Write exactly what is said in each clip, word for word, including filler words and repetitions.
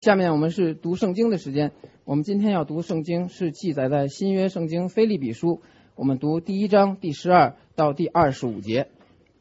下面我们是读圣经的时间。我们今天要读圣经是记载在新约圣经腓立比书，我们读第一章第十二到第二十五节。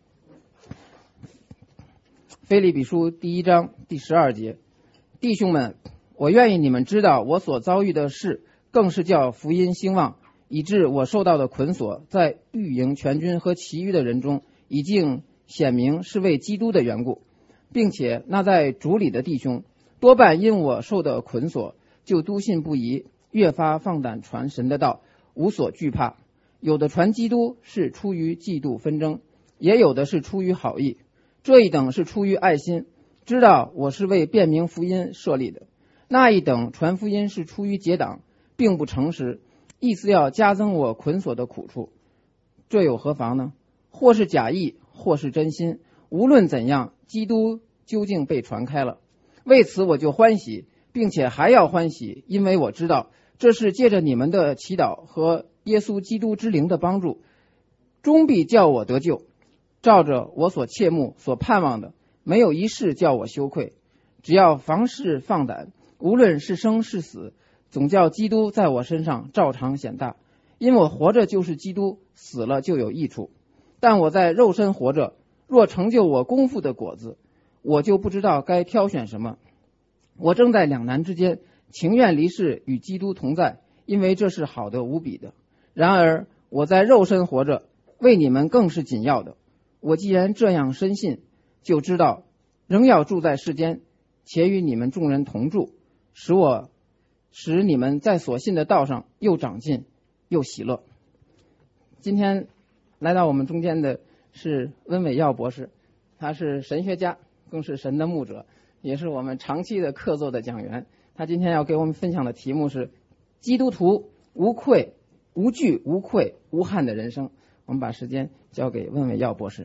腓立比书第一章第十二节，弟兄们，我愿意你们知道我所遭遇的事，更是叫福音兴旺，以致我受到的捆锁，在御营全军和其余的人中，已经显明是为基督的缘故，并且那在主里的弟兄，多半因我受的捆锁，就笃信不疑，越发放胆传神的道，无所惧怕。有的传基督是出于嫉妒纷争，也有的是出于好意，这一等是出于爱心，知道我是为辨明福音设立的；那一等传福音是出于结党，并不诚实，意思要加增我捆锁的苦处。这有何妨呢？或是假意，或是真心，无论怎样，基督究竟被传开了。为此我就欢喜，并且还要欢喜，因为我知道这是借着你们的祈祷和耶稣基督之灵的帮助，终必叫我得救。照着我所切慕所盼望的，没有一事叫我羞愧。只要凡事放胆，无论是生是死，总叫基督在我身上照常显大。因我活着就是基督，死了就有益处。但我在肉身活着，若成就我功夫的果子，我就不知道该挑选什么。我正在两难之间，情愿离世与基督同在，因为这是好的无比的。然而我在肉身活着，为你们更是紧要的。我既然这样深信，就知道仍要住在世间，且与你们众人同住，使我使你们在所信的道上又长进又喜乐。今天来到我们中间的是温伟耀博士，他是神学家，更是神的牧者，也是我们长期的客座的讲员。他今天要给我们分享的题目是基督徒无愧无惧无愧无憾的人生。我们把时间交给温伟耀博士。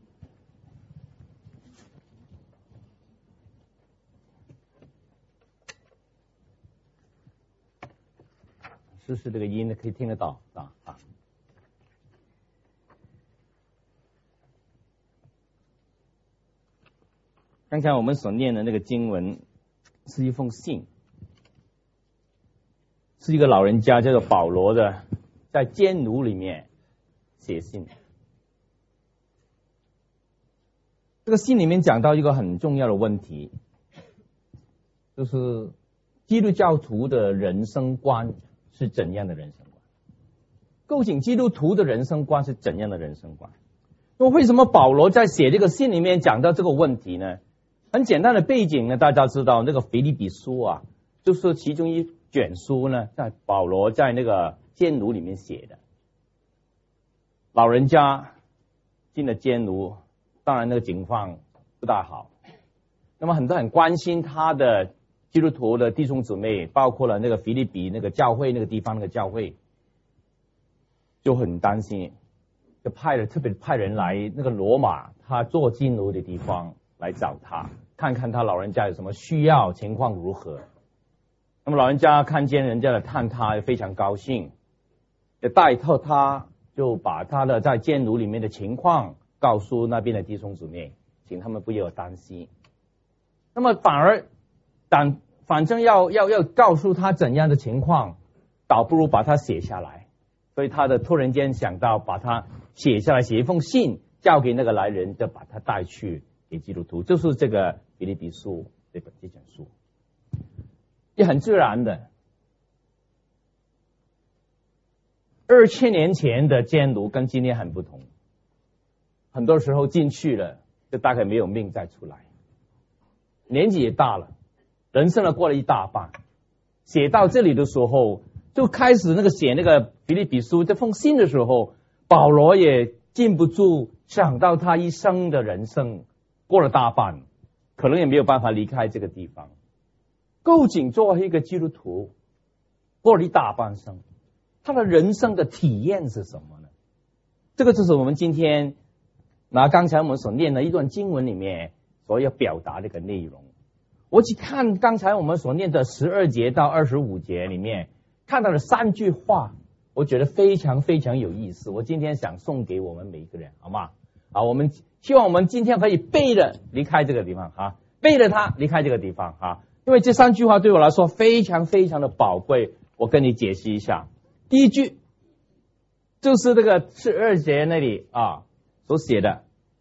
试试这个音可以听得到啊啊！刚才我们所念的那个经文是一封信，是一个老人家叫做保罗的，在监牢里面写信。这个信里面讲到一个很重要的问题，就是基督教徒的人生观是怎样的人生观？究竟基督徒的人生观是怎样的人生观？那为什么保罗在写这个信里面讲到这个问题呢？很简单的背景呢，大家知道那个腓立比书啊，就是其中一卷书呢，在保罗在那个监牢里面写的。老人家进了监牢，当然那个情况不大好。那么很多很关心他的基督徒的弟兄姊妹，包括了那个腓立比那个教会那个地方那个教会，就很担心，就派了特别派人来那个罗马他坐监牢的地方来找他，看看他老人家有什么需要，情况如何。那么老人家看见人家来探他，非常高兴，就带头他就把他的在监牢里面的情况告诉那边的弟兄姊妹，请他们不要担心。那么反而但反正要要要告诉他怎样的情况，倒不如把它写下来。所以他的突然间想到把它写下来，写一封信交给那个来人，就把他带去给基督徒，就是这个腓立比书这本这本书，也很自然的。二千年前的监牢跟今天很不同，很多时候进去了就大概没有命再出来，年纪也大了，人生呢过了一大半。写到这里的时候，就开始那个写那个腓立比书这封信的时候，保罗也禁不住想到他一生的人生过了大半，可能也没有办法离开这个地方。究竟作为一个基督徒过了一大半生，他的人生的体验是什么呢？这个就是我们今天拿刚才我们所念的一段经文里面所要表达的一个内容。我去看刚才我们所念的十二节到二十五节里面看到了三句话，我觉得非常非常有意思，我今天想送给我们每一个人，好吗？啊，我们希望我们今天可以背着离开这个地方啊，背着它离开这个地方啊， 因为这三句话对我来说非常非常的宝贵，我跟你解析一下。第一句就是这个十二节那里啊所写的，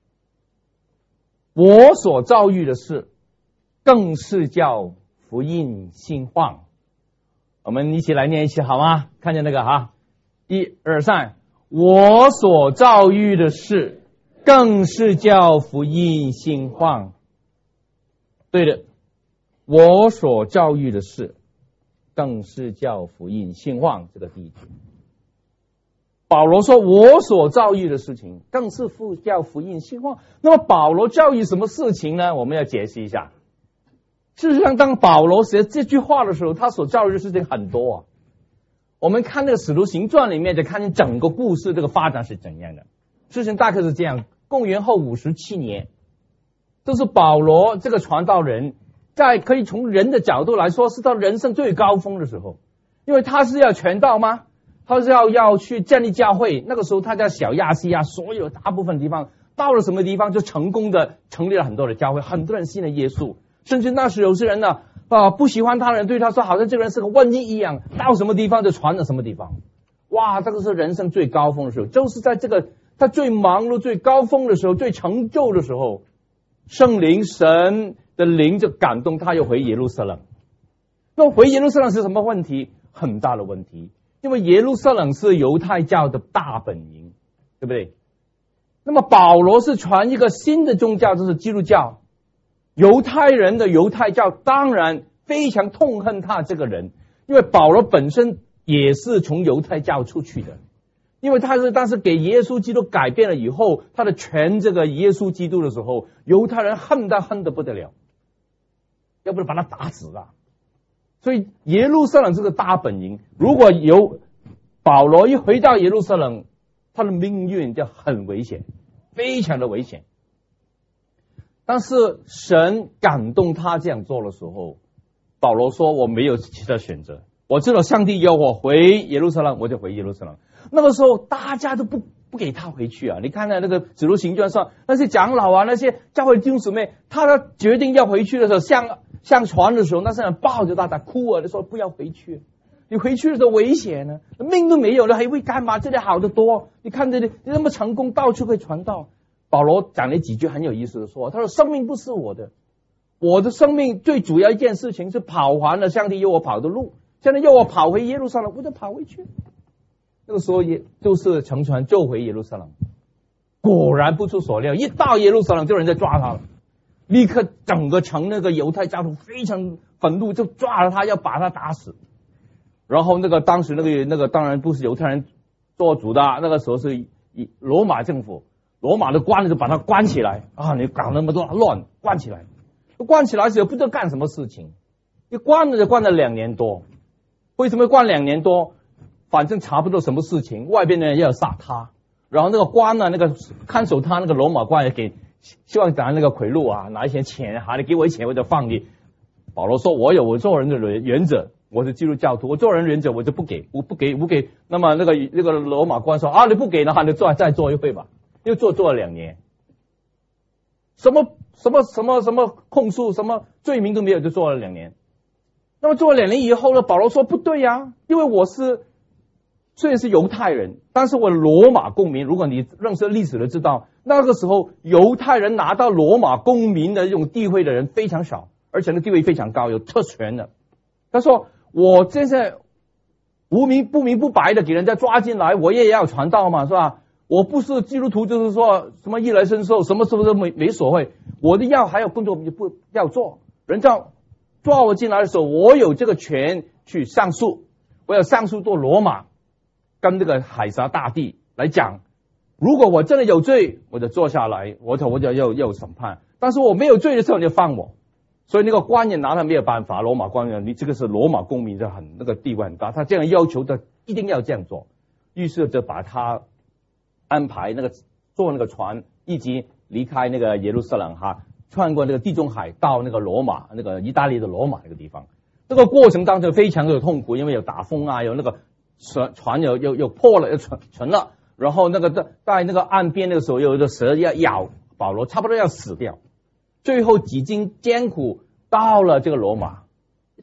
我所遭遇的事，更是叫福音兴旺。我们一起来念一起好吗？看见那个哈，一二三，我所遭遇的事，更是叫福音兴旺。对的，我所遭遇的事，更是叫福音兴旺。这个第一句，保罗说我所遭遇的事情，更是叫福音兴旺。那么保罗遭遇什么事情呢？我们要解释一下。事实上，当保罗写这句话的时候，他所遭遇的事情很多啊。我们看那个《使徒行传》里面，就看见整个故事这个发展是怎样的。事情大概是这样：公元后五十七年，这是保罗这个传道人，在可以从人的角度来说，是他人生最高峰的时候，因为他是要传道吗？他是要要去建立教会。那个时候他在小亚细亚所有大部分地方，到了什么地方就成功的成立了很多的教会，很多人信了耶稣。甚至那时有些人呢，啊，不喜欢他人，对他说好像这个人是个瘟疫一样，到什么地方就传到什么地方。哇，这个是人生最高峰的时候，就是在这个他最忙碌、最高峰的时候、最成就的时候，圣灵神的灵就感动他，又回耶路撒冷。那么回耶路撒冷是什么问题？很大的问题，因为耶路撒冷是犹太教的大本营，对不对？那么保罗是传一个新的宗教，就是基督教。犹太人的犹太教当然非常痛恨他这个人，因为保罗本身也是从犹太教出去的，因为他是当时给耶稣基督改变了以后，他的全这个耶稣基督的时候，犹太人恨他恨得不得了，要不然把他打死了。所以耶路撒冷这个大本营，如果有保罗一回到耶路撒冷，他的命运就很危险，非常的危险。但是神感动他这样做的时候，保罗说我没有其他选择，我知道上帝要我回耶路撒冷，我就回耶路撒冷。那个时候大家都不不给他回去啊！你看看那个使徒行传上那些长老啊，那些教会弟兄姊妹，他决定要回去的时候，向向传的时候，那些人抱着他他哭啊，他说不要回去，你回去的时候危险呢、啊，命都没有了还会干嘛？这里好得多，你看这里你那么成功，到处可以传道。保罗讲了几句很有意思的说，他说生命不是我的，我的生命最主要一件事情是跑完了上帝要我跑的路，现在要我跑回耶路撒冷，我就跑回去。那个时候也就是乘船就回耶路撒冷，果然不出所料，一到耶路撒冷就有人在抓他了，立刻整个城那个犹太教徒非常愤怒，就抓了他要把他打死。然后那个当时那个那个当然不是犹太人做主的，那个时候是以罗马政府。罗马的官就把他关起来啊！你搞那么多乱，关起来，关起来时候不知道干什么事情，一关了就关了两年多。为什么关两年多？反正查不到什么事情，外边的人要杀他，然后那个官呢，那个看守他那个罗马官也给希望拿那个贿赂啊，拿一些钱啊，你给我钱我就放你。保罗说：“我有我做人的原则，我是基督教徒，我做人原则我就不给，我不给，不给。”那么那个那个罗马官说：“啊，你不给的话，你做再做一回吧。”又做做了两年，什么什么什么什么控诉，什么罪名都没有，就做了两年。那么做了两年以后呢，保罗说不对呀、啊，因为我是虽然是犹太人，但是我罗马公民。如果你认识历史的知道，那个时候犹太人拿到罗马公民的这种地位的人非常少，而且那地位非常高，有特权的。他说我现在无名不明不白的给人家抓进来，我也要传道嘛，是吧？我不是基督徒，就是说什么衣来伸手，什么什么都没没所谓。我的要还有工作不要做，人家抓我进来的时候，我有这个权去上诉，我要上诉到罗马，跟这个海撒大帝来讲，如果我真的有罪，我就坐下来，我就我就要要审判；但是我没有罪的时候，你就放我。所以那个官员拿他没有办法，罗马官员，你这个是罗马公民，就很那个地位很大，他这样要求的一定要这样做，于是就把他安排那个坐那个船，一直离开那个耶路撒冷哈，穿过那个地中海到那个罗马，那个意大利的罗马那个地方。这个过程当中非常的痛苦，因为有打风啊，有那个船船有有有破了，有沉沉了，然后那个在在那个岸边那个时候有一个蛇要咬保罗，差不多要死掉。最后几经艰苦到了这个罗马，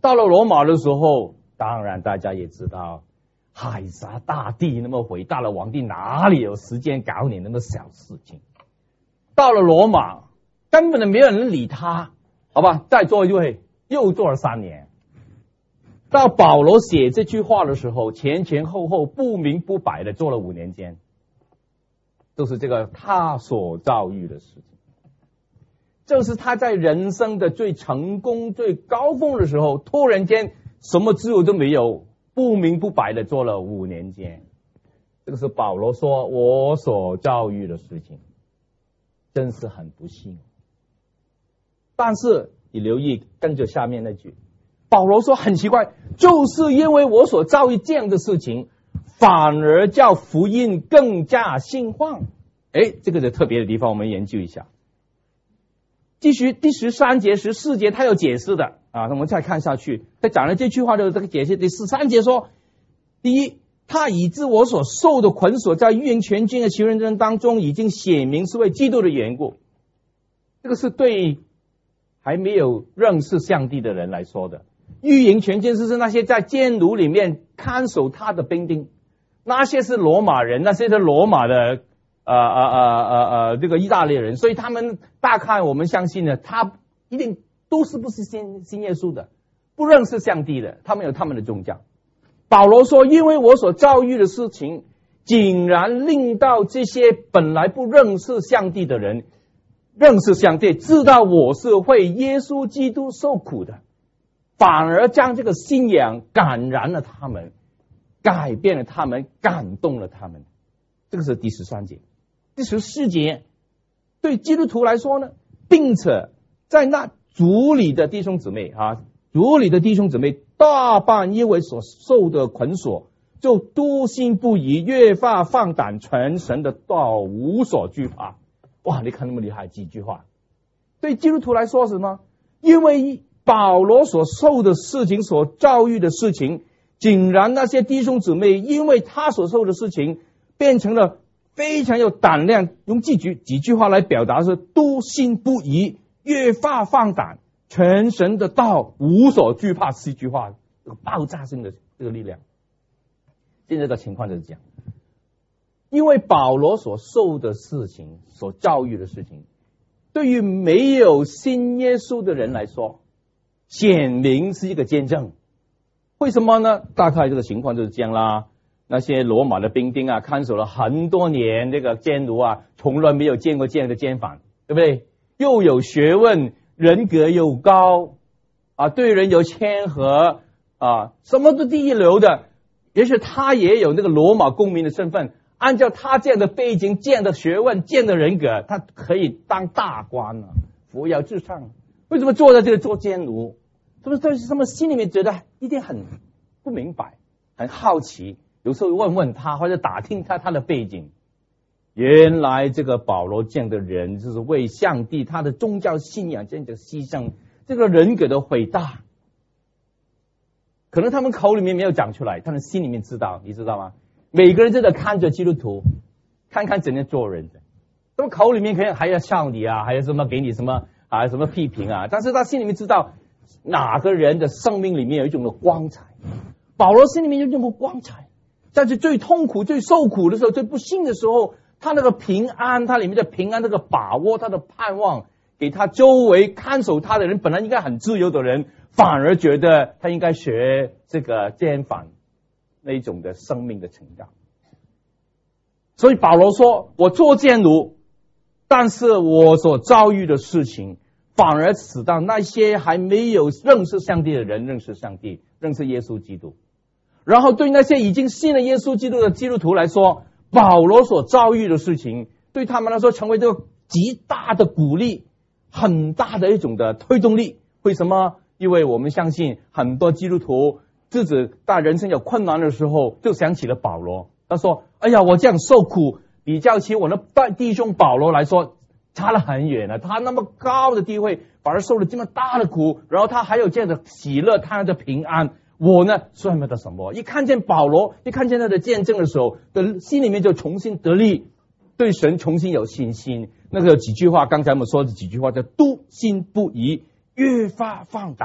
到了罗马的时候，当然大家也知道，海撒大帝那么伟大的皇帝，哪里有时间搞你那么小事情？到了罗马，根本就没有人理他，好吧？再做一位，又做了三年。到保罗写这句话的时候，前前后后不明不白的做了五年间，都是这个他所遭遇的事情。这是他在人生的最成功、最高峰的时候，突然间什么自由都没有，不明不白的做了五年间。这个是保罗说我所遭遇的事情，真是很不幸。但是你留意跟着下面那句，保罗说很奇怪，就是因为我所遭遇这样的事情，反而叫福音更加兴旺。哎，这个是特别的地方，我们研究一下。继续第十三节、十四节，他有解释的啊。我们再看下去，他讲了这句话的这个解释。第十三节说，第一，他以致我所受的捆锁，在御营全军的求人人当中，已经写明是为基督的缘故。这个是对还没有认识上帝的人来说的。御营全军是那些在监牢里面看守他的兵丁，那些是罗马人，那些是罗马的。呃呃呃呃呃，这个意大利人，所以他们大概我们相信呢，他一定都是不是信信耶稣的，不认识上帝的，他们有他们的宗教。保罗说，因为我所遭遇的事情，竟然令到这些本来不认识上帝的人认识上帝，知道我是为耶稣基督受苦的，反而将这个信仰感染了他们，改变了他们，感动了他们。这个是第十三节。第十四节，对基督徒来说呢，并且在那族里的弟兄姊妹啊，族里的弟兄姊妹大半因为所受的捆锁，就笃信不疑，越发放胆传神的道，无所惧怕。哇，你看那么厉害，几句话。对基督徒来说是什么？因为保罗所受的事情，所遭遇的事情，竟然那些弟兄姊妹因为他所受的事情，变成了非常有胆量，用几句几句话来表达是笃信不疑，越发放胆，全神的道，无所惧怕。四句话，这个爆炸性的这个力量。现在的情况就是这样，因为保罗所受的事情，所遭遇的事情，对于没有信耶稣的人来说，显明是一个见证。为什么呢？大概这个情况就是这样啦。那些罗马的兵丁啊，看守了很多年这个监牢啊，从来没有见过这样的监犯，对不对？又有学问，人格又高啊，对人有谦和啊，什么都第一流的。也许他也有那个罗马公民的身份，按照他这样的背景、这样的学问、这样的人格，他可以当大官了，扶摇直上。为什么坐在这里做监奴？是不是在他们心里面觉得一定很不明白，很好奇？有时候问问他，或者打听他他的背景。原来这个保罗这样的人，就是为上帝他的宗教信仰这样的牺牲，这个人格的伟大，可能他们口里面没有讲出来，他们心里面知道，你知道吗？每个人真的看着基督徒，看看怎样做人的，他们口里面可能还要笑你啊，还有什么给你什么啊什么批评啊，但是他心里面知道哪个人的生命里面有一种的光彩。保罗心里面有一种光彩。在这最痛苦、最受苦的时候、最不幸的时候，他那个平安，他里面的平安，那个把握，他的盼望，给他周围看守他的人，本来应该很自由的人，反而觉得他应该学这个监犯那种的生命的成长。所以保罗说，我做监奴，但是我所遭遇的事情，反而使到那些还没有认识上帝的人认识上帝，认识耶稣基督。然后对那些已经信了耶稣基督的基督徒来说，保罗所遭遇的事情，对他们来说成为这个极大的鼓励，很大的一种的推动力。为什么？因为我们相信很多基督徒自己在人生有困难的时候，就想起了保罗。他说：哎呀，我这样受苦，比较起我的弟兄保罗来说，差了很远了。他那么高的地位，反而受了这么大的苦，然后他还有这样的喜乐，他的平安。我呢，算不得什么。一看见保罗，一看见他的见证的时候，的心里面就重新得力，对神重新有信心。那个几句话，刚才我们说的几句话叫笃信不疑，越发放胆，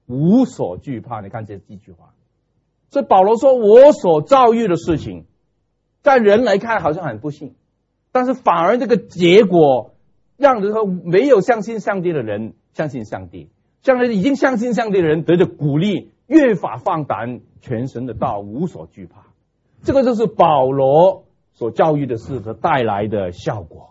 无所惧怕。你看这这句话，所以保罗说我所遭遇的事情，在人来看好像很不幸，但是反而这个结果让这个没有相信上帝的人相信上帝，像已经相信上帝的人得着鼓励，越发放胆全神的道，无所惧怕。这个就是保罗所教育的事所带来的效果。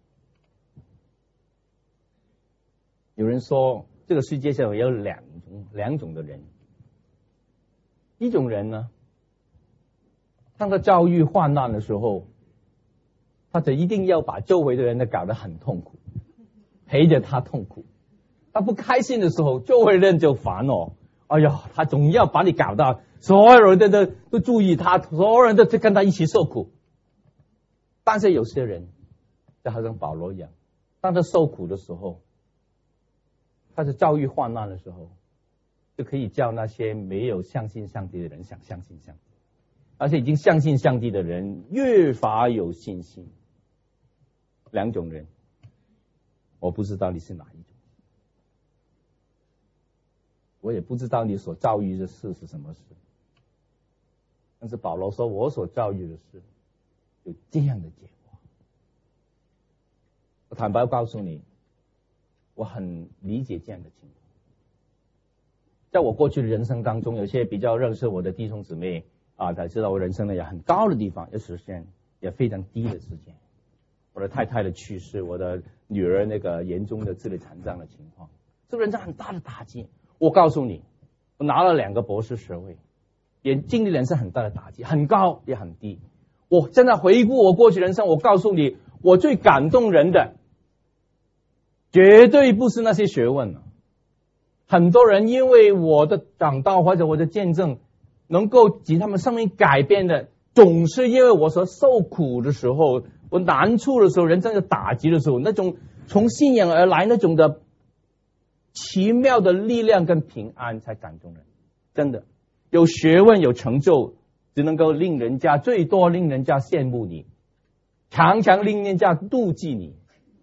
有人说这个世界上有两种两种的人，一种人呢，当他遭遇患难的时候，他就一定要把周围的人都搞得很痛苦，陪着他痛苦。他不开心的时候，周围人就烦哦，哎呀，他总要把你搞到所有人都都都注意他，所有人都跟他一起受苦。但是有些人就好像保罗一样，当他受苦的时候，他是遭遇患难的时候，就可以叫那些没有相信上帝的人想相信上帝，而且已经相信上帝的人越发有信心。两种人，我不知道你是哪一种，我也不知道你所遭遇的事是什么事，但是保罗说我所遭遇的事有这样的结果。我坦白告诉你，我很理解这样的情况。在我过去的人生当中，有些比较认识我的弟兄姊妹啊，才知道我人生呢有很高的地方，也实现也非常低的事件。我的太太的去世，我的女儿那个严重的智力残障的情况，这个人生很大的打击。我告诉你，我拿了两个博士学位，也经历人生很大的打击，很高也很低。我现在回顾我过去人生，我告诉你，我最感动人的绝对不是那些学问了。很多人因为我的讲道或者我的见证能够使他们生命改变的，总是因为我所受苦的时候，我难处的时候，人生的打击的时候，那种从信仰而来那种的奇妙的力量跟平安才感动人。真的有学问有成就，只能够令人家最多令人家羡慕你，常常令人家妒忌你，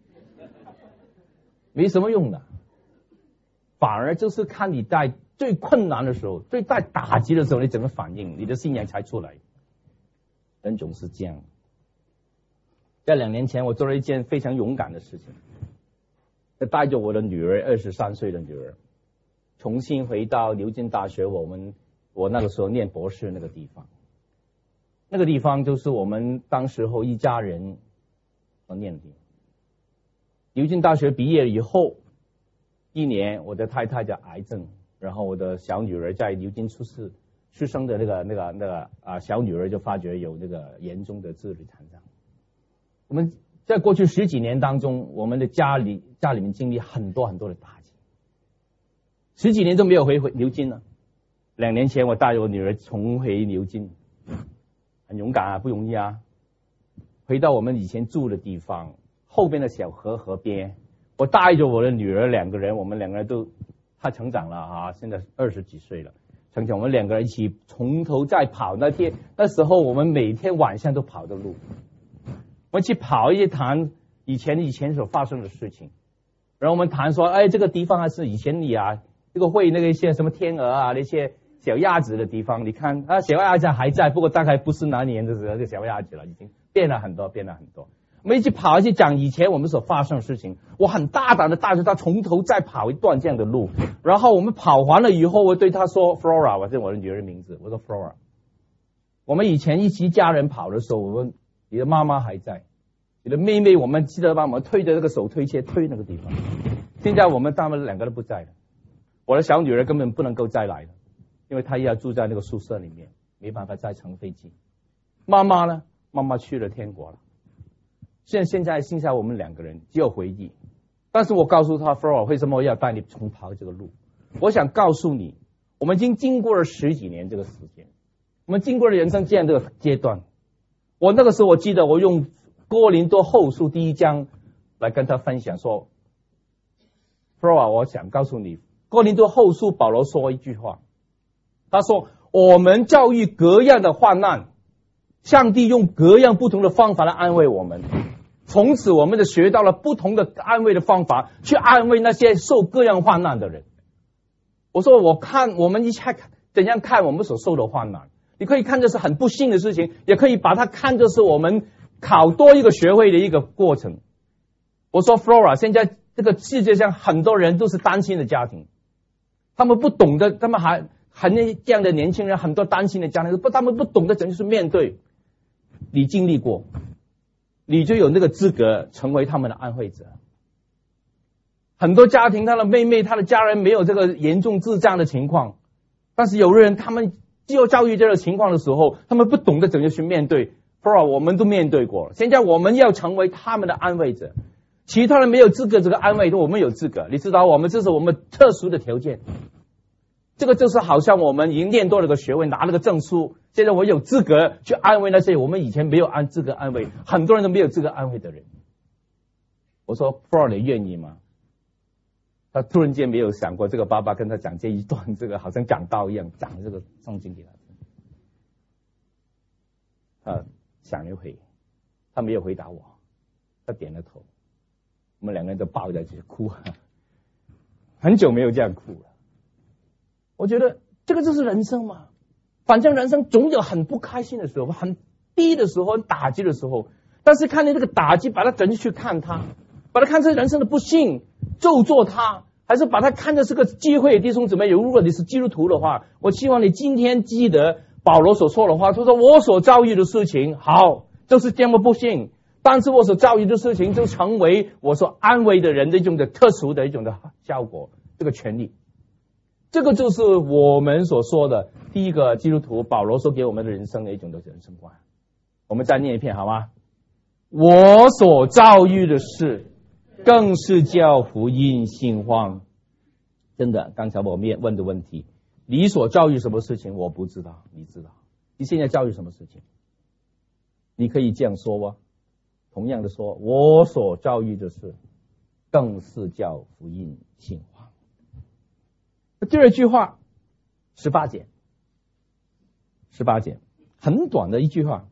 没什么用的。反而就是看你在最困难的时候，最大打击的时候，你怎么反应，你的信仰才出来。人总是这样。在两年前，我做了一件非常勇敢的事情，带着我的女儿，二十三岁的女儿，重新回到牛津大学，我们我那个时候念博士那个地方。那个地方就是我们当时候一家人所念的地方。牛津大学毕业以后一年，我的太太的癌症，然后我的小女儿在牛津出世出生的那个那个那个啊小女儿就发觉有那个严重的智力残障。我们在过去十几年当中，我们的家里家里面经历很多很多的打击，十几年都没有回回牛津了。两年前我带着我女儿重回牛津，很勇敢啊，不容易啊。回到我们以前住的地方，后边的小河河边，我带着我的女儿两个人，我们两个人都她成长了啊，现在二十几岁了，成长我们两个人一起从头再跑。那天那时候我们每天晚上都跑的路，我们去跑一些谈以前以前所发生的事情，然后我们谈说，哎，这个地方还是以前你啊这个会那个一些什么天鹅啊那些小鸭子的地方，你看啊小鸭子还在，不过大概不是那年的时候这小鸭子了，已经变了很多变了很多。我们一起跑一起讲以前我们所发生的事情，我很大胆的带着他从头再跑一段这样的路，然后我们跑完了以后，我对他说 Flora， 我是我的女儿的名字，我说 Flora， 我们以前一起家人跑的时候，我们你的妈妈还在，你的妹妹我们记得把我们推着这个手推车推那个地方，现在我们他们两个都不在了，我的小女儿根本不能够再来了，因为她要住在那个宿舍里面，没办法再乘飞机。妈妈呢，妈妈去了天国了。现在现在剩下我们两个人，只有回忆。但是我告诉他 Flora， 为什么我要带你重跑这个路？我想告诉你，我们已经经过了十几年这个时间，我们经过了人生这样的阶段。我那个时候我记得我用哥林多后书第一章来跟他分享说 Flora， 我想告诉你，哥林多后书保罗说一句话，他说我们遭遇各样的患难，上帝用各样不同的方法来安慰我们，从此我们就学到了不同的安慰的方法，去安慰那些受各样患难的人。 我说我看我们一下怎样看我们所受的患难，你可以看这是很不幸的事情，也可以把它看作是我们考多一个学位的一个过程。我说 Flora， 现在这个世界上很多人都是单亲的家庭，他们不懂得，他们还很这样的年轻人，很多单亲的家庭，不，他们不懂得怎样去面对。你经历过，你就有那个资格成为他们的安慰者。很多家庭，他的妹妹、他的家人没有这个严重智障的情况，但是有的人他们既有教育这个情况的时候，他们不懂得怎样去面对。Flora， 我们都面对过了，现在我们要成为他们的安慰者。其他人没有资格这个安慰，我们有资格。你知道，我们这是我们特殊的条件。这个就是好像我们已经念多了个学位，拿了个证书，现在我有资格去安慰那些我们以前没有安资格安慰，很多人都没有资格安慰的人。我说 Flora， 你愿意吗？他突然间没有想过，这个爸爸跟他讲这一段，这个好像讲道一样，讲这个圣经给他。他想了一会，他没有回答我，他点了头。我们两个人都抱在一起哭，很久没有这样哭了。我觉得这个就是人生嘛，反正人生总有很不开心的时候，很低的时候，很打击的时候。但是看见这个打击，把它整去看它，把它看成人生的不幸，咒作它，还是把它看成是个机会。弟兄姊妹，如果你是基督徒的话，我希望你今天记得保罗所说的话，他说我所遭遇的事情，好，就是这么不幸。但是我所遭遇的事情就成为我所安慰的人的一种的特殊的一种的效果，这个权利。这个就是我们所说的第一个基督徒保罗所给我们的人生的一种的人生观。我们再念一遍好吗？我所遭遇的事更是叫福音兴旺。真的，刚才我面问的问题，你所遭遇什么事情我不知道，你知道。你现在遭遇什么事情？你可以这样说吗？同样的说，我所遭遇的事更是叫福音兴旺。第二句话，十八节，十八节，很短的一句话。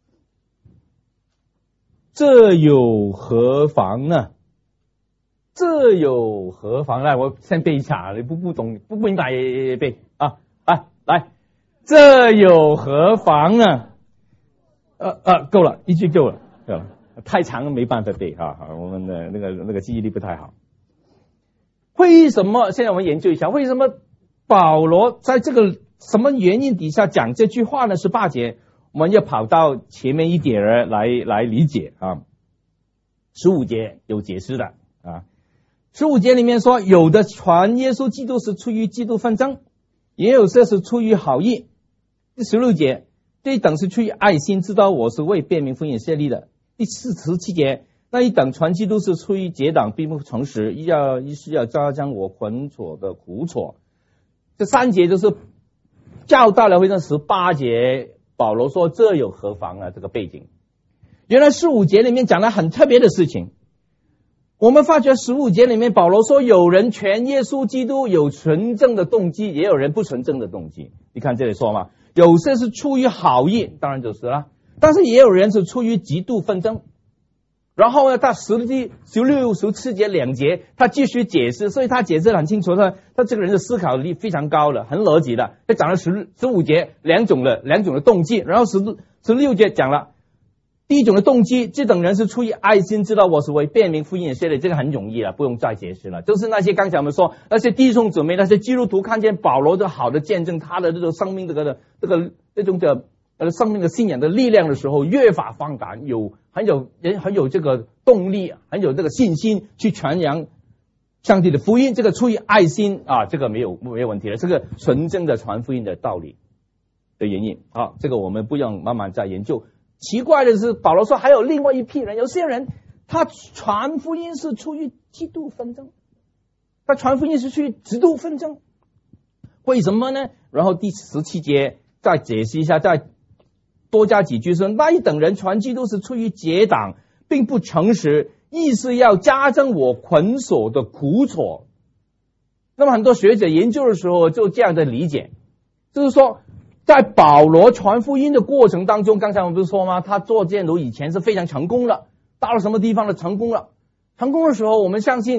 这有何妨呢？这有何妨呢？我先背一下，你不不懂不明白也背啊！来来，这有何妨呢？呃呃，够了，一句够了，够了。太长了没办法背啊！我们的那个那个记忆力不太好。为什么？现在我们研究一下，为什么保罗在这个什么原因底下讲这句话呢？十八节，我们要跑到前面一点儿来来理解啊。十五节有解释的啊。十五节里面说，有的传耶稣基督是出于嫉妒纷争，也有些是出于好意。第十六节，这一等是出于爱心，知道我是为辨明福音设立的。第四十七节，那一等传基督是出于结党，并不诚实，要一是要加将我捆锁的苦楚。这三节就是教到了会上十八节，保罗说这有何妨啊？这个背景，原来十五节里面讲了很特别的事情。我们发觉十五节里面保罗说，有人传耶稣基督有纯正的动机，也有人不纯正的动机。你看这里说嘛，有些是出于好意，当然就是了。但是也有人是出于嫉妒纷争。然后呢，他十六、十六、十七节两节，他继续解释，所以他解释很清楚，他他这个人的思考力非常高了，很逻辑的。他讲了十十五节两种的两种的动机，然后十十六节讲了第一种的动机，这等人是出于爱心，知道我是为辨明福音设立，这个很容易了，不用再解释了。就是那些刚才我们说那些弟兄姊妹，那些基督徒看见保罗的好的见证，他的这种生命这个的这个这种的。呃，生命的信仰的力量的时候，越发放胆，有很有人很有这个动力，很有这个信心去传扬上帝的福音。这个出于爱心啊，这个没有没有问题了。这个纯正的传福音的道理的原因啊，这个我们不用慢慢再研究。奇怪的是，保罗说还有另外一批人，有些人他传福音是出于嫉妒纷争，他传福音是出于嫉妒纷争，为什么呢？然后第十七节再解释一下，再多加几句说，那一等人传基督是出于结党，并不诚实，意是要加增我捆锁的苦楚。那么很多学者研究的时候就这样的理解，就是说在保罗传福音的过程当中，刚才我们不是说吗？他做监督以前是非常成功了，到了什么地方了成功了，成功的时候我们相信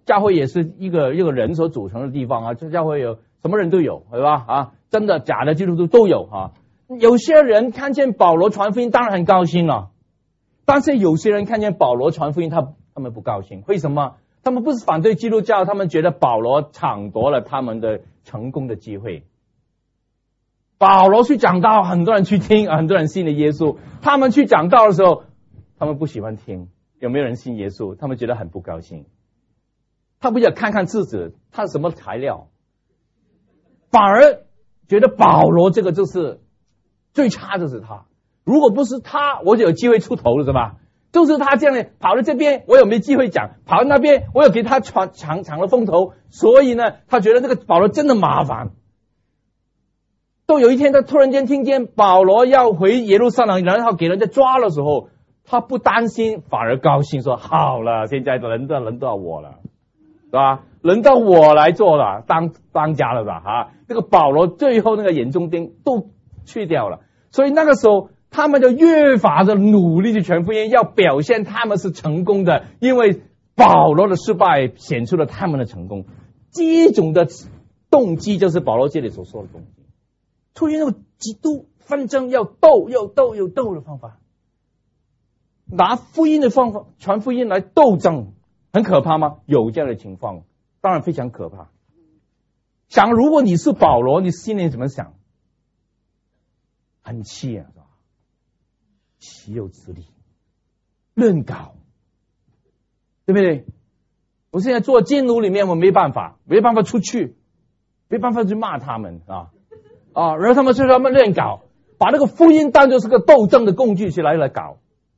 教会也是一个一个人所组成的地方啊，这教会有什么人都有，对吧？啊，真的假的基督徒都有啊。有些人看见保罗传福音，当然很高兴了，但是有些人看见保罗传福音，他他们不高兴，为什么？他们不是反对基督教，他们觉得保罗抢夺了他们的成功的机会。保罗去讲道，很多人去听，很多人信了耶稣。他们去讲道的时候，他们不喜欢听，有没有人信耶稣？他们觉得很不高兴。他不想看看自己他什么材料，反而觉得保罗这个就是最差，就是他。如果不是他，我就有机会出头了，是吧？就是他这样的，跑到这边我有没有机会讲，跑到那边我有给他抢抢抢了风头，所以呢，他觉得这个保罗真的麻烦。到有一天他突然间听见保罗要回耶路撒冷，然后给人家抓的时候，他不担心，反而高兴，说好了，现在轮到轮到我了，是吧？轮到我来做了，当当家了吧？啊，这个保罗最后那个眼中钉都去掉了，所以那个时候他们就越发的努力去传福音，要表现他们是成功的，因为保罗的失败显出了他们的成功。这种的动机就是保罗这里所说的动机，出于那种极度纷争，要斗要斗要斗的方法，拿福音的方法传福音来斗争，很可怕吗？有这样的情况，当然非常可怕。想如果你是保罗，你心里怎么想？很气啊，是吧？岂有此理，乱搞，对不对？我现在做监奴里面，我没办法，没办法出去，没办法去骂他们啊啊！然后他们就他们乱搞，把那个福音当作是个斗争的工具起来来搞，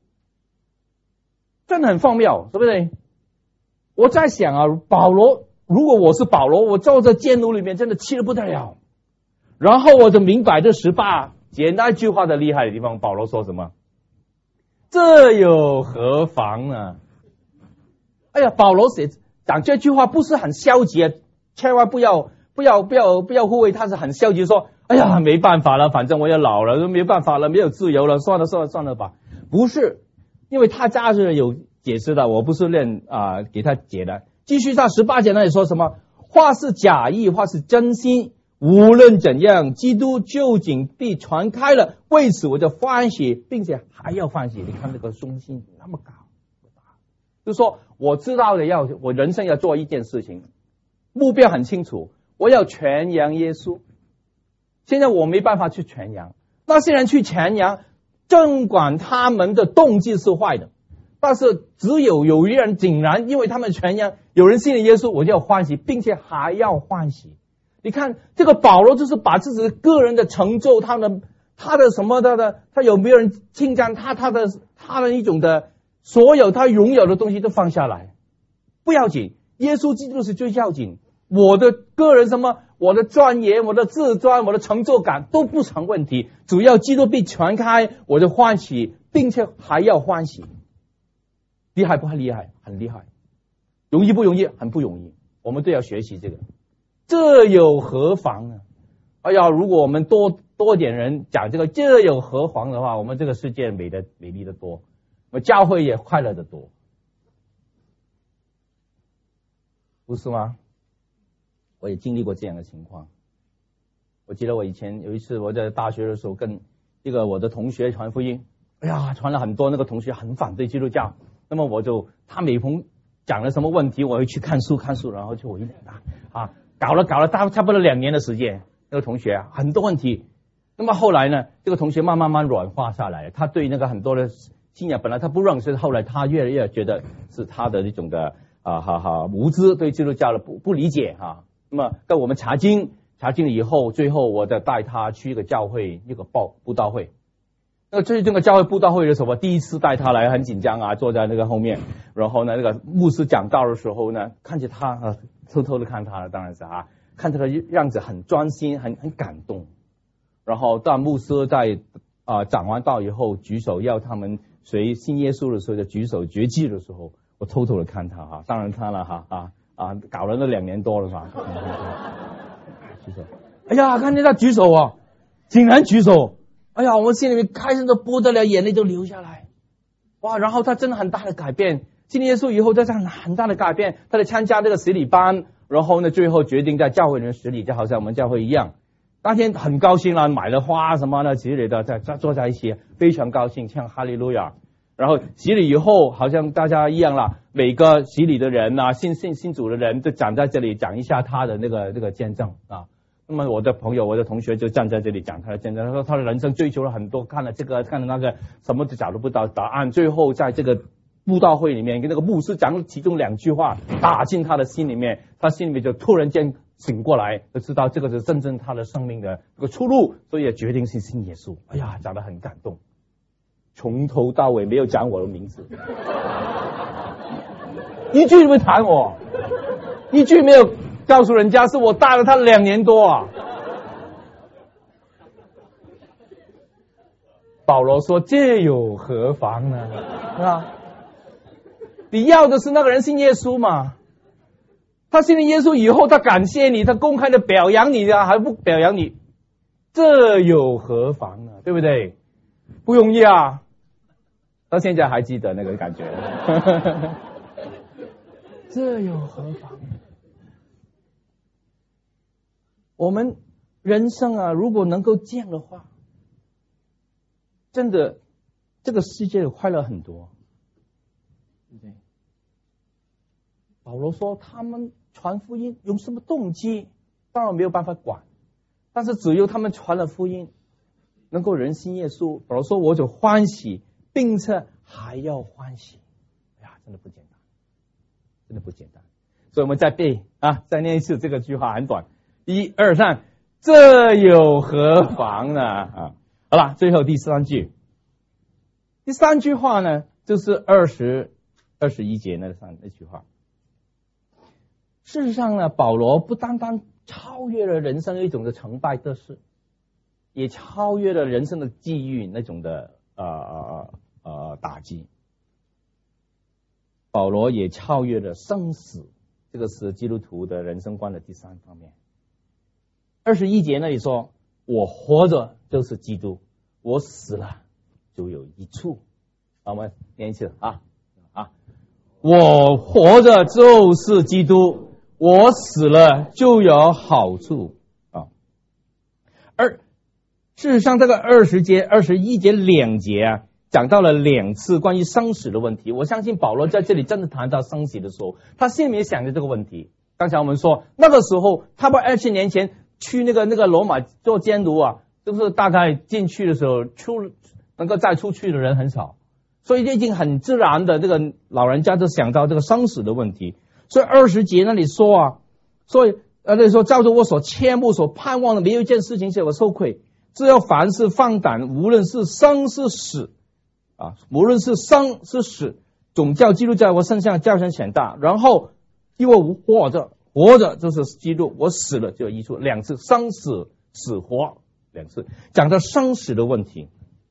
真的很荒谬，对不对？我在想啊，保罗，如果我是保罗，我坐在监奴里面，真的气得不得了。然后我就明白这十八节那句话的厉害的地方，保罗说什么？这有何妨呢？哎呀，保罗写讲这句话不是很消极啊，千万不要不要不要不要误会，他是很消极说，哎呀，没办法了，反正我也老了，都没办法了，没有自由了，算了算了算了吧。不是，因为他家是有解释的，我不是练啊、呃、给他解的。继续到十八节那里说什么？话是假意，话是真心，无论怎样，基督究竟必传开了，为此我就欢喜，并且还要欢喜。你看这个忠心那么高，就是说我知道的要我人生要做一件事情，目标很清楚，我要传扬耶稣。现在我没办法去传扬，那些人去传扬，尽管他们的动机是坏的，但是只有有一人竟然因为他们传扬，有人信了耶稣，我就要欢喜，并且还要欢喜。你看这个保罗就是把自己个人的成就，他的他的什么的的，他有没有人称赞他，他的他的一种的所有他拥有的东西都放下来，不要紧，耶稣基督是最要紧。我的个人什么，我的专业，我的自尊，我的成就感都不成问题，主要基督必传开，我就欢喜，并且还要欢喜。厉害不很厉害？很厉害。容易不容易？很不容易。我们都要学习这个。这有何妨呢？哎呀，如果我们多多点人讲这个这有何妨的话，我们这个世界美的美丽的多，我教会也快乐的多，不是吗？我也经历过这样的情况。我记得我以前有一次我在大学的时候跟一个我的同学传福音，哎呀，传了很多，那个同学很反对基督教，那么我就他每逢讲了什么问题，我会去看书看书，然后就我一啊啊搞了搞了大差不多两年的时间，那个同学啊很多问题。那么后来呢，这个同学慢慢慢软化下来，他对那个很多的信仰本来他不认识，后来他越来越觉得是他的那种的啊哈哈无知，对基督教的不不理解哈、啊。那么跟我们查经查经了以后，最后我再带他去一个教会一个报布道会。那最这个教会布道会的时候，我第一次带他来很紧张啊，坐在那个后面，然后呢那个牧师讲道的时候呢，看着他啊，偷偷的看他了，当然是啊，看他的样子很专心，很很感动。然后当牧师在啊、呃、讲完道以后，举手要他们谁信耶稣的时候，就举手决志的时候，我偷偷的看他哈，当然看了哈啊啊，搞了那两年多了吧，举手，哎呀，看见他举手啊，竟然举手，哎呀，我们心里面开心的不得了，眼泪都流下来，哇！然后他真的很大的改变， 信耶稣以后，这是很大的改变。他来参加这个洗礼班，然后呢，最后决定在教会里面洗礼，就好像我们教会一样。那天很高兴啦，买了花什么的，洗礼的，在在坐在一起，非常高兴，唱哈利路亚。然后洗礼以后，好像大家一样啦，每个洗礼的人啊，信信信主的人都站在这里讲一下他的那个那个见证啊。那么我的朋友，我的同学就站在这里讲他的见证，他说他的人生追求了很多，看了这个，看了那个，什么都找不到答案，最后在这个布道会里面，跟那个牧师讲了其中两句话，打进他的心里面，他心里面就突然间醒过来，就知道这个是真正他的生命的这个出路，所以也决定去信耶稣。哎呀，讲得很感动。从头到尾没有讲我的名字，一句都没谈我，一句没有告诉人家是我大了他两年多啊。保罗说：“这有何妨呢？啊，你要的是那个人信耶稣嘛？他信了耶稣以后，他感谢你，他公开的表扬你啊，还不表扬你，这有何妨呢？对不对？不容易啊。”到现在还记得那个感觉，这有何妨？我们人生啊，如果能够这样的话，真的这个世界快乐很多，对不对？保罗说他们传福音用什么动机，当然没有办法管，但是只有他们传了福音，能够人信耶稣，保罗说我就欢喜，并且还要欢喜。哎呀，真的不简单，真的不简单。所以我们再背啊，再念一次这个句话，很短，一二三，这有何妨呢？啊，好了，最后第三句，第三句话呢，就是二十二十一节那三那句话。事实上呢，保罗不单单超越了人生一种的成败得失，也超越了人生的际遇那种的呃呃呃打击。保罗也超越了生死，这个是基督徒的人生观的第三方面。二十一节那里说，我活着就是基督，我死了就有益处。好，我们念一次啊啊，我活着就是基督，我死了就有好处啊。而事实上，这个二十节、二十一节两节啊，讲到了两次关于生死的问题。我相信保罗在这里真的谈到生死的时候，他心里面想着这个问题。刚才我们说，那个时候他们二千年前去那个那个罗马做监奴啊，就是大概进去的时候出能够再出去的人很少，所以已经很自然的这个老人家就想到这个生死的问题。所以二十节那里说啊，所以呃那里说，照着我所切慕所盼望的，没有一件事情是我受愧，只要凡事放胆，无论是生是死啊，无论是生是死，总叫基督在我身上叫声显大。然后因为我活着，活着就是基督，我死了就有益处。两次生死死活两次讲到生死的问题。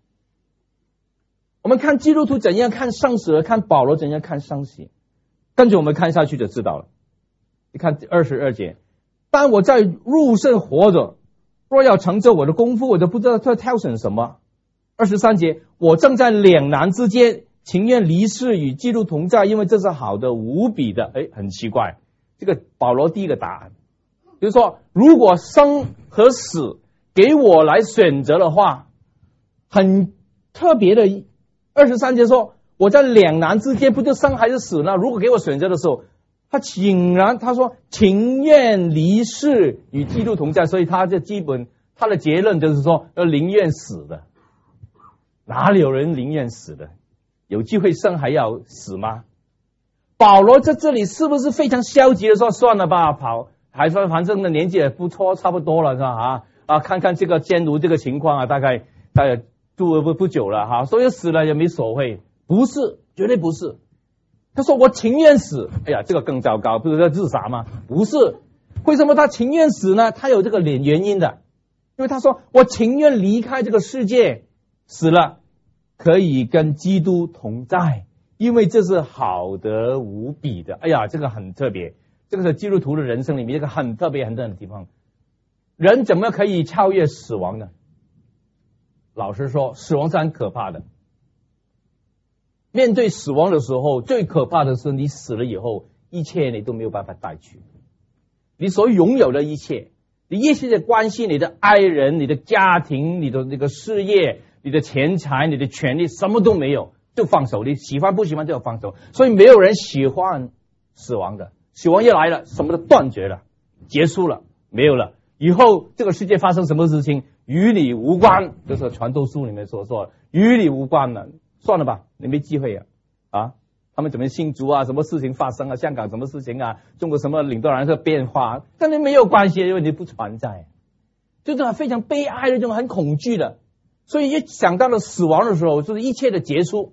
我们看基督徒怎样看生死，看保罗怎样看生死，跟着我们看下去就知道了。你看二十二节，当我在肉身活着，若要成就我的功夫，我就不知道在挑选什么。二十三节，我正在两难之间，情愿离世与基督同在，因为这是好的无比的。哎，很奇怪，这个保罗第一个答案就是说，如果生和死给我来选择的话，很特别的。二十三节说，我在两难之间，不就生还是死呢？如果给我选择的时候，他竟然他说情愿离世与基督同在，所以他就基本他的结论就是说，要宁愿死的。哪里有人宁愿死的？有机会生还要死吗？保罗在这里是不是非常消极的说，算了吧，跑还说反正的年纪也不错，差不多了是吧？啊啊，看看这个监奴这个情况啊，大概大概住了不不久了哈，所以死了也没所谓。不是，绝对不是。他说我情愿死，哎呀，这个更糟糕，不是在自杀吗？不是。为什么他情愿死呢？他有这个原因的，因为他说我情愿离开这个世界，死了可以跟基督同在，因为这是好得无比的。哎呀，这个很特别，这个是基督徒的人生里面一个很特别很特别的地方。人怎么可以超越死亡呢？老实说，死亡是很可怕的。 面对死亡的时候，最可怕的是你死了以后，一切你都没有办法带去。你所拥有的一切，你一切的关系，你的爱人、你的家庭、你的那个事业、你的钱财、你的权利，什么都没有，就放手。你喜欢不喜欢就要放手。所以没有人喜欢死亡的，死亡一来了，什么都断绝了，结束了，没有了。以后这个世界发生什么事情与你无关，就是传道书里面所说的，与你无关了，算了吧，你没机会啊啊！他们怎么信主啊？什么事情发生啊？香港什么事情啊？中国什么领导人的变化，跟你没有关系，因为你不存在，就这种非常悲哀的，这种很恐惧的。所以一想到了死亡的时候，就是一切的结束，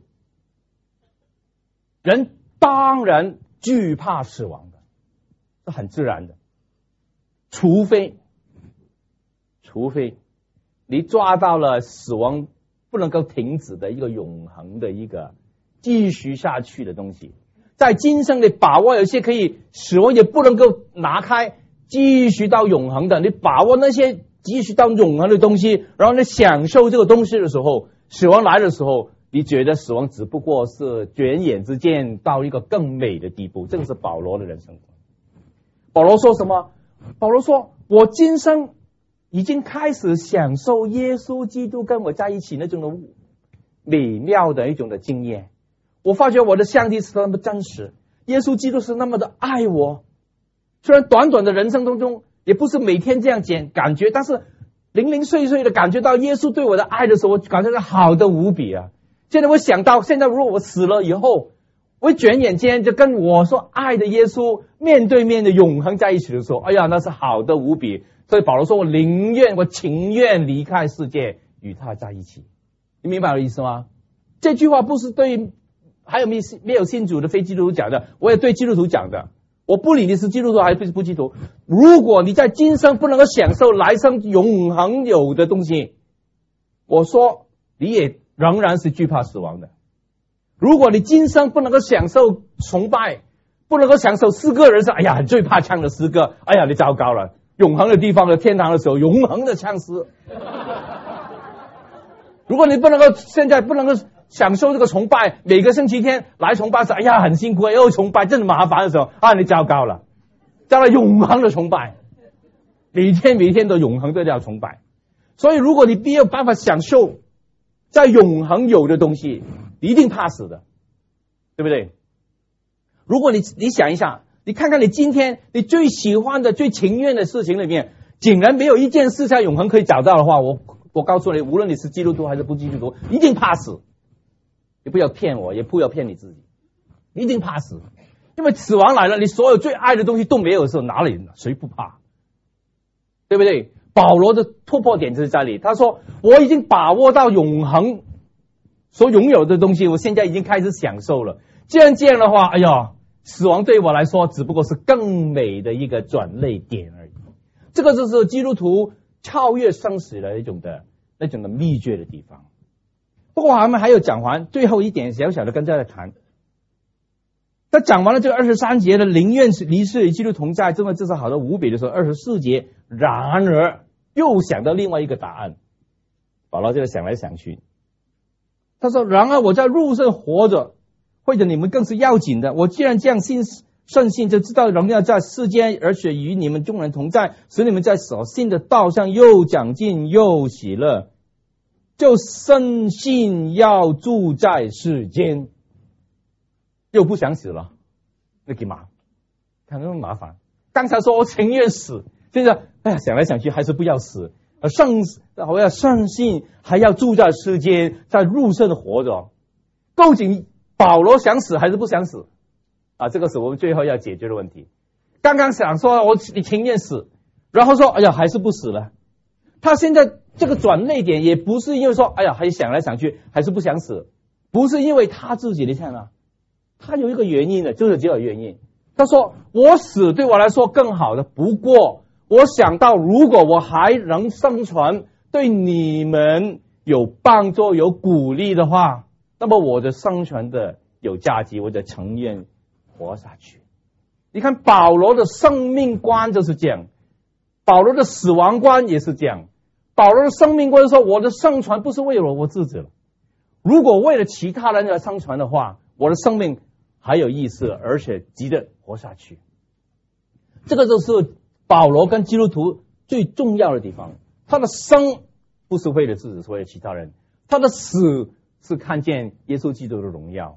人当然惧怕死亡的，这很自然的，除非除非你抓到了死亡不能够停止的一个永恒的一个继续下去的东西，在今生的把握，有些可以死亡也不能够拿开，继续到永恒的，你把握那些继续到永恒的东西，然后你享受这个东西的时候，死亡来的时候，你觉得死亡只不过是转眼之间到一个更美的地步。这个是保罗的人生观。保罗说什么？保罗说，我今生已经开始享受耶稣基督跟我在一起那种的美妙的一种的经验。我发觉我的上帝是那么真实，耶稣基督是那么的爱我。虽然短短的人生当中也不是每天这样讲感觉，但是零零碎碎的感觉到耶稣对我的爱的时候，我感觉到好的无比啊。现在我想到，现在如果我死了以后，我转眼间就跟我所爱的耶稣面对面的永恒在一起的时候，哎呀，那是好的无比。所以保罗说，我宁愿我情愿离开世界与他在一起。你明白我的意思吗？这句话不是对还有没有没有信主的非基督徒讲的，我也对基督徒讲的。我不理你是基督徒还是不基督徒，如果你在今生不能够享受来生永恒有的东西，我说你也仍然是惧怕死亡的。如果你今生不能够享受崇拜，不能够享受诗歌人生，哎呀，很最怕唱的诗歌，哎呀，你糟糕了。永恒的地方的天堂的时候，永恒的唱诗。如果你不能够现在不能够享受这个崇拜，每个星期天来崇拜时，哎呀，很辛苦，又崇拜真麻烦的时候，啊，你糟糕了。将来永恒的崇拜，每天每天都永恒的要崇拜。所以如果你没有办法享受在永恒有的东西，你一定怕死的，对不对？如果你你想一下，你看看你今天你最喜欢的最情愿的事情里面，竟然没有一件事在永恒可以找到的话，我我告诉你，无论你是基督徒还是不基督徒，一定怕死。你不要骗我，也不要骗你自己，你一定怕死。因为死亡来了，你所有最爱的东西都没有的时候，哪里谁不怕？对不对？保罗的突破点就是在这里，他说我已经把握到永恒所拥有的东西，我现在已经开始享受了。既然这样的话，哎呀，死亡对我来说只不过是更美的一个转捩点而已。这个就是基督徒超越生死的一种的那种的秘诀的地方。不过我们还有讲完最后一点小小的跟大家谈。他讲完了这个二十三节的宁愿离世与基督同在，这么这是好的无比的时候，二十四节然而又想到另外一个答案。保罗就想来想去，他说然而我在肉身活着，或者你们更是要紧的，我既然这样信深信，就知道荣耀在世间，而且与你们众人同在，使你们在所信的道上又长进又喜乐，就深信要住在世间。又不想死了，那干嘛？看那么麻烦。刚才说我情愿死，现在哎呀想来想去还是不要死。圣我要相信，还要住在世间，在肉身活着。究竟保罗想死还是不想死？啊，这个是我们最后要解决的问题。刚刚想说我你情愿死，然后说哎呀还是不死了。他现在这个转捩点也不是因为说哎呀还想来想去还是不想死，不是因为他自己的看啊。他有一个原因的，就是这个原因。他说我死对我来说更好的，不过我想到如果我还能生存，对你们有帮助有鼓励的话，那么我的生存的有价值，我就情愿活下去。你看保罗的生命观就是这样，保罗的死亡观也是这样。保罗的生命观说我的生存不是为了我自己了， 如果为了其他人而生存的话，我的生命还有意思，而且值得活下去。这个就是保罗跟基督徒最重要的地方。他的生不是为了自己，是为了其他人；他的死是看见耶稣基督的荣耀。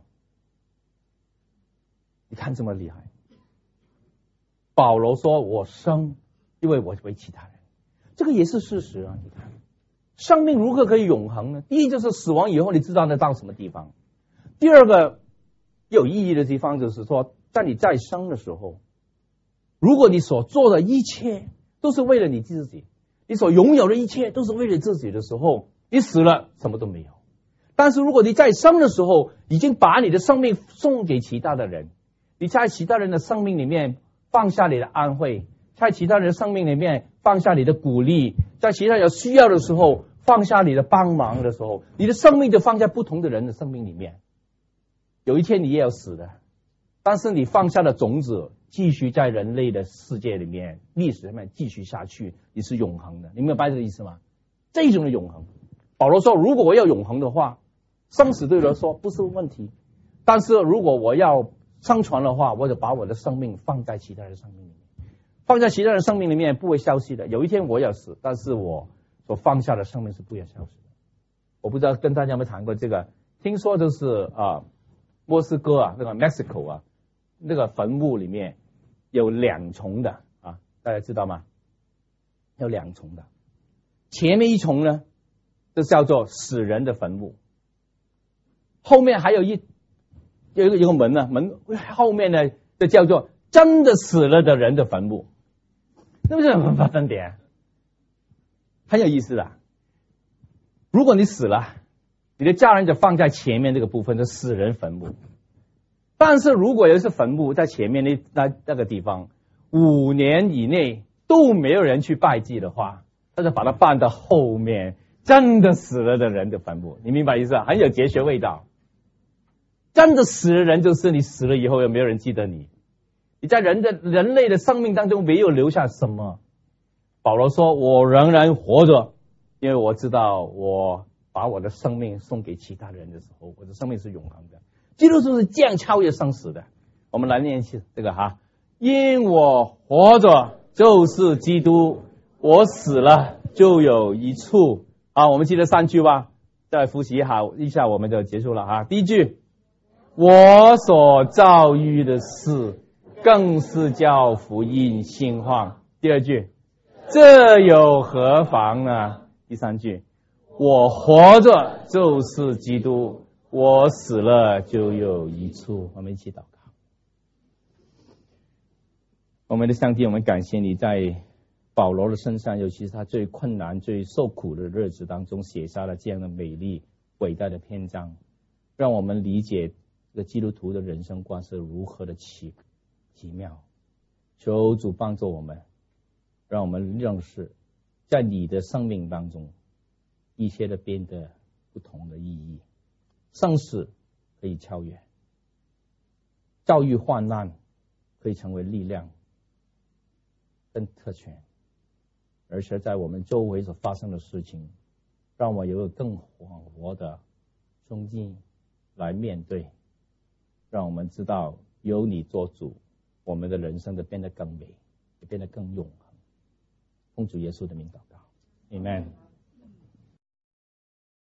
你看这么厉害。保罗说我生，因为我为其他人，这个也是事实啊。你看生命如何可以永恒呢？第一就是死亡以后你知道能到什么地方。第二个有意义的地方就是说，在你在生的时候，如果你所做的一切都是为了你自己，你所拥有的一切都是为了自己的时候，你死了什么都没有。但是如果你在生的时候已经把你的生命送给其他的人，你在其他人的生命里面放下你的安慰，在其他人的生命里面放下你的鼓励，在其他人有需要的时候放下你的帮忙的时候，你的生命就放在不同的人的生命里面。有一天你也要死的，但是你放下的种子继续在人类的世界里面历史里面继续下去，你是永恒的。你明白这个意思吗？这种的永恒，保罗说如果我要永恒的话，生死对我来说不是问题，但是如果我要生存的话，我就把我的生命放在其他人的生命里面，放在其他人的生命里面不会消失的。有一天我要死，但是我所放下的生命是不会消失的。我不知道跟大家有没有谈过这个，听说就是啊，莫斯科啊，那个 Mexico 啊，那个坟墓里面有两重的啊，大家知道吗？有两重的，前面一重呢，就叫做死人的坟墓，后面还有一有一个有个门呢，门后面呢就叫做真的死了的人的坟墓，是不是很分别？很有意思的。如果你死了，你的家人就放在前面这个部分，是死人坟墓。但是如果有一次坟墓在前面那那那个地方，五年以内都没有人去拜祭的话，他就把它搬到后面真的死了的人的坟墓。你明白意思啊？很有哲学味道。真的死的人就是你死了以后有没有人记得你，你在人的人类的生命当中没有留下什么。保罗说我仍然活着，因为我知道我把我的生命送给其他人的时候，我的生命是永恒的。基督徒是这样超越生死的。我们来念一次这个哈，因我活着就是基督，我死了就有一处。好，我们记得三句吧，再复习好一下我们就结束了哈。第一句，我所遭遇的事更是叫福音兴旺。第二句，这有何妨呢？第三句，我活着就是基督，我死了就有一处。我们一起祷告。我们的上帝，我们感谢你在保罗的身上，尤其是他最困难最受苦的日子当中写下了这样的美丽伟大的篇章，让我们理解这个基督徒的人生观是如何的奇奇妙。求主帮助我们，让我们认识在你的生命当中一切的变得不同的意义。生死可以超越，遭遇患难可以成为力量跟特权，而且在我们周围所发生的事情，让我有个更广活的胸襟来面对，让我们知道有你做主，我们的人生就变得更美，也变得更永恒。奉主耶稣的名祷告 Amen。